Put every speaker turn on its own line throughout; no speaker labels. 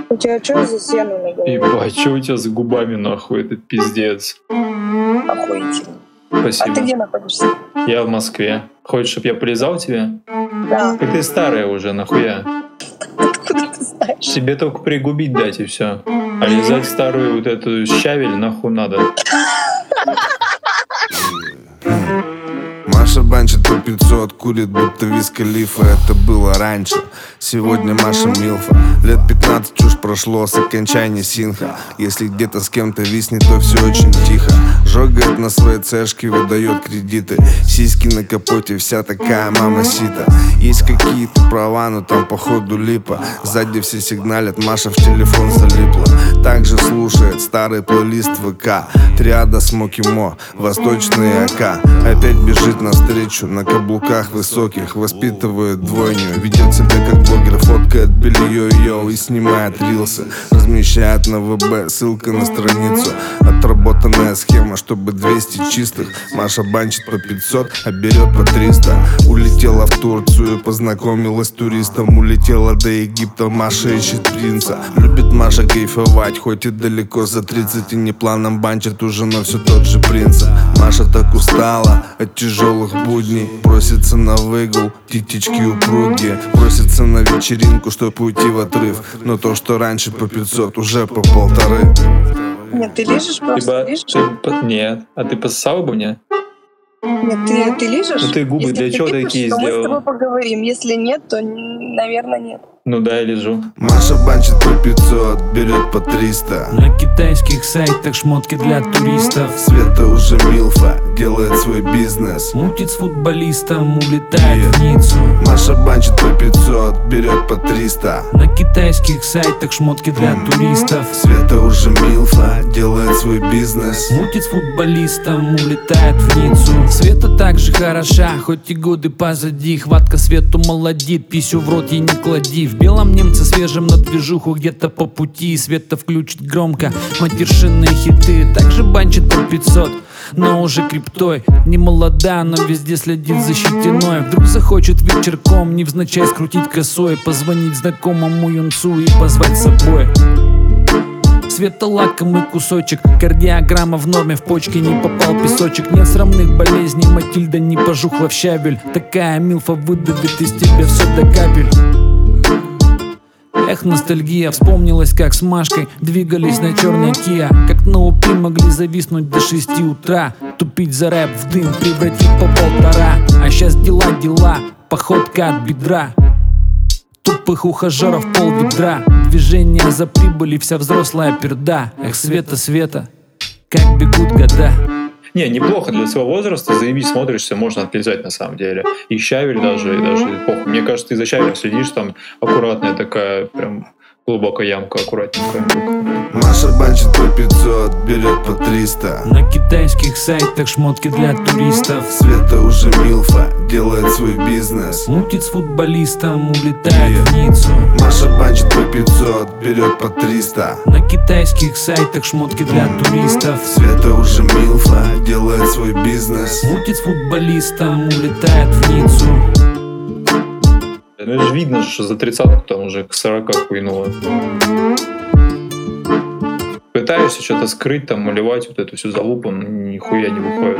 У тебя что за сено на голове?
Ебать, что у тебя за губами нахуй? Это пиздец.
Охуительно. А ты
Спасибо.
где находишься?
Я в Москве. Хочешь, чтобы я полезал тебе?
Да.
Так ты старая уже, нахуя?
Откуда ты знаешь?
Тебе только пригубить дать и все. А лизать старую вот эту щавель нахуй надо.
Маша банчит по 500, курит будто Виз Халифа. Это было раньше, сегодня Маша Милфа. Лет 15 чушь прошло с окончания синха. Если где-то с кем-то виснет, то все очень тихо. Жогает на своей цешке, выдает кредиты. Сиськи на капоте, вся такая мамасита. Есть какие-то права, но там походу липа. Сзади все сигналят, Маша в телефон залипла. Также слушает старый плейлист ВК. Триада Смоки Мо, восточный АК. Опять бежит навстречу на каблуках высоких. Воспитывает двойню, ведет себя как блогер. Фоткает белье и снимает рилсы. Размещает на ВБ, ссылка на страницу. Отработанная схема, чтобы 200 чистых. Маша банчит по 500, а берет по 300. Улетела в Турцию, познакомилась с туристом. Улетела до Египта, Маша ищет принца. Любит Маша кайфовать, хоть и далеко за 30. И не планом банчит уже, но все тот же принц. Маша так устала от тяжелых будней. Просится на выгул, титечки упругие. Просится на вечеринку, чтоб уйти в отрыв. Но то, что раньше по 500, уже по 1,5.
Нет, ты лижешь просто? Лижешь?
Нет. А ты пососал бы мне?
Нет, ты лижешь?
Ну ты губы
Если
для
ты
чего
лижешь,
такие
то мы с
сделал?
тобой поговорим. Если нет, то, наверное, нет.
Ну да, я лежу.
Маша банчит по 500, берет по 300.
На китайских сайтах шмотки для туристов.
Света уже Милфа, делает свой бизнес.
Мутит с футболистом, улетает в Ниццу.
Маша банчит по 500, берет по 300.
На китайских сайтах шмотки для туристов.
Света уже Милфа, делает свой бизнес.
Мутит с футболистом, улетает в Ниццу. Света так же хороша, хоть и годы позади. Хватка Свету молодит, писю в рот ей не клади. В белом немце свежем на движуху где-то по пути. Света включит громко матершинные хиты. Также банчит по 500, но уже криптой. Не молода, но везде следит за щетиной. Вдруг захочет вечерком невзначай скрутить косой. Позвонить знакомому юнцу и позвать с собой. Света лакомый кусочек, кардиограмма в норме, в почке не попал песочек. Нет срамных болезней, Матильда не пожухла в щавель. Такая Милфа выдавит из тебя все до капель. Эх, ностальгия, вспомнилась, как с Машкой двигались на черной Киа. Как на упи могли зависнуть до 6 утра. Тупить за рэп в дым, превратить по 1,5. А щас дела, походка от бедра. Тупых ухажеров пол ведра. Движение за прибыли, вся взрослая перда. Эх, Света, как бегут года.
Не, неплохо для своего возраста, заебись, смотришься, можно отлезать на самом деле. И щавель даже похуй. Мне кажется, ты за щавелем следишь, там аккуратная такая, прям глубокая ямка, аккуратненькая.
Маша банчит по 500, берет по 300.
На китайских сайтах шмотки для туристов.
Света уже Милфа, делает свой бизнес.
Мутит с футболистом, улетает в Ниццу.
Маша банчит по 500, берет по 300.
На китайских сайтах шмотки для туристов.
Света уже Милфа, делает свой бизнес.
Мутит с футболистом, улетает в Ниццу.
Ну это же видно, что за 30-ку там уже к 40 хуйнуло. Пытаешься что-то скрыть, там, малевать вот эту всю залупу, но нихуя не выходит.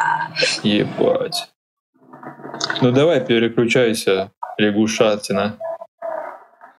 Ебать. Ну давай, переключайся, лягушатина.